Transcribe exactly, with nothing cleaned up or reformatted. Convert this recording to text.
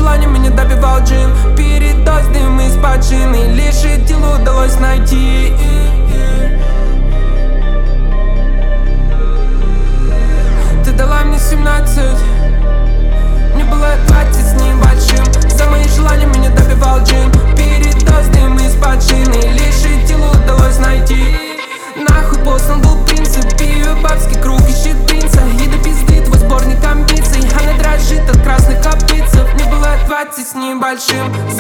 желаниями не добивал джин. Передоз, дым из поджины, лишь идилу удалось найти. Ты дала мне семнадцать, мне было двадцать с небольшим. За мои желания меня добивал джин. Передоз, дым из поджины, лишь идилу удалось найти. Нахуй послан был принцип, пью бабский круг, ищет принца. И до пизды твой сборник амбиций, она дрожит от красных копытцев. Мне было двадцать с небольшим.